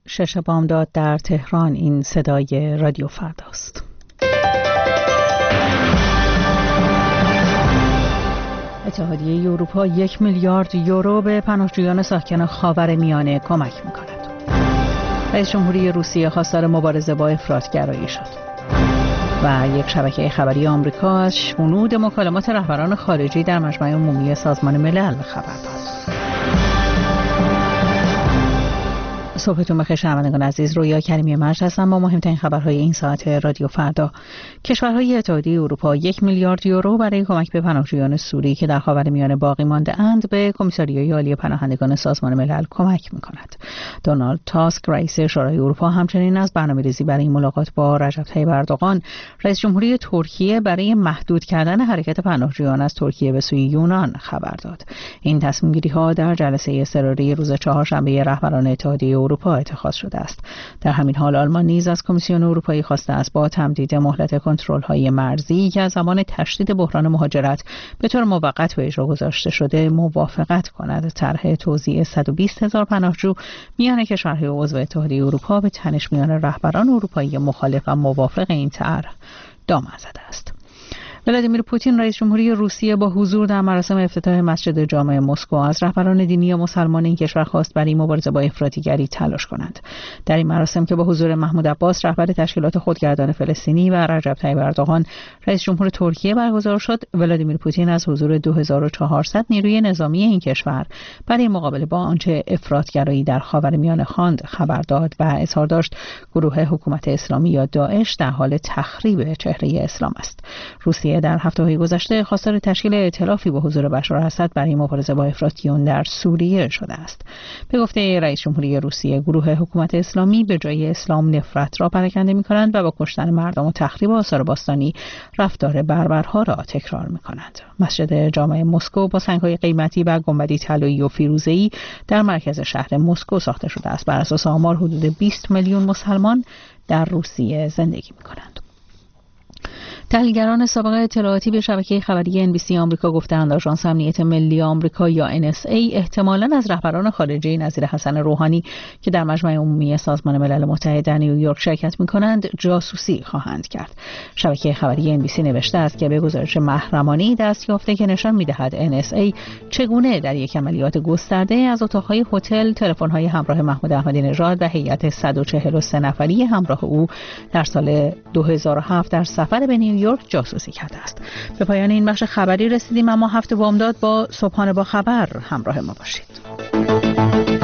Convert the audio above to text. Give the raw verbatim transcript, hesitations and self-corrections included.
شش بامداد در تهران. این صدای رادیو فرداست. اتحادیه اروپا یک میلیارد یورو به پناهجویان ساکن خاورمیانه کمک می‌کند. رئیس جمهوری روسیه خواستار مبارزه با افراط‌گرایی شد. و یک شبکه خبری آمریکا از شنود مکالمات رهبران خارجی در مجمع عمومی سازمان ملل خبر داد. صبحتون بخیر شنوندگان عزیز، رویا کریمی مجد هستم با مهمترین خبرهای این ساعت رادیو فردا. کشورهای اتحادیه اروپا یک میلیارد یورو برای کمک به پناهجویان سوری که در خاورمیانه باقی مانده اند به کمیساریای عالی پناهندگان سازمان ملل کمک می‌کند. دونالد تاسک رئیس شورای اروپا همچنین از برنامه‌ریزی برای ملاقات با رجب طیب اردوغان رئیس جمهوری ترکیه برای محدود کردن حرکت پناهجویان از ترکیه به سوی یونان خبر داد. این تصمیم‌گیری‌ها در جلسه اضطراری روز چهارشنبه رهبران اتحادیه اروپا اتخاذ شده است. در همین حال آلمان نیز از کمیسیون اروپایی خواسته است با تمدید مهلت کنترل‌های مرزی که از زمان تشدید بحران مهاجرت به طور موقت به اجرا گذاشته شده موافقت کند. طرح توزیع صد و بیست هزار پناهجو میان کشورهای عضو اتحادیه اروپا به تنش میان رهبران اروپایی مخالف و موافق این طرح دامن زده است. ولادیمیر پوتین رئیس جمهوری روسیه با حضور در مراسم افتتاح مسجد جامع مسکو از رهبران دینی مسلمان این کشور خواست برای مبارزه با افراطیگری تلاش کنند. در این مراسم که با حضور محمود عباس رهبر تشکیلات خودگردان فلسطینی و رجب طیب اردوغان رئیس جمهور ترکیه برگزار شد، ولادیمیر پوتین از حضور دو هزار و چهارصد نیروی نظامی این کشور برای مقابله با آنچه افراطگرایی در خاورمیانه خواند خبر داد و اظهار داشت گروه حکومت اسلامی یا داعش در حال تخریب چهره اسلام است. روسیه در هفته‌های گذشته خواستار تشکیل ائتلافی با حضور بشار اسد برای مبارزه با افراطیون در سوریه شده است. به گفته رئیس جمهوری روسیه، گروه حکومت اسلامی به جای اسلام نفرت را پراکنده می‌کنند و با کشتن مردم و تخریب آثار باستانی رفتار بربرها را تکرار می‌کنند. مسجد جامع مسکو با سنگ‌های قیمتی و گنبدی طلایی و فیروزه‌ای در مرکز شهر مسکو ساخته شده است. بر اساس آمار حدود بیست میلیون مسلمان در روسیه زندگی می‌کنند. تحلیلگران سابق اطلاعاتی به شبکه خبری ان بی سی آمریکا گفتند آژانس امنیت ملی آمریکا یا ان اس ای احتمالاً از رهبران خارجی نظیر حسن روحانی که در مجمع عمومی سازمان ملل متحد در نیویورک شرکت می‌کنند جاسوسی خواهند کرد. شبکه خبری ان بی سی نوشته است که به گزارش محرمانه‌ای دست یافته که نشان می‌دهد ان اس ای چگونه در یک عملیات گسترده از اتاق‌های هتل، تلفن‌های همراه محمود احمدی نژاد و هیئت صد و چهل و سه نفری همراه او در سال دو هزار و هفت در سفر به نیویورک جاسوسی کرده است. به پایان این بخش خبری رسیدیم، اما هفته بامداد با صبحانه با خبر همراه ما باشید.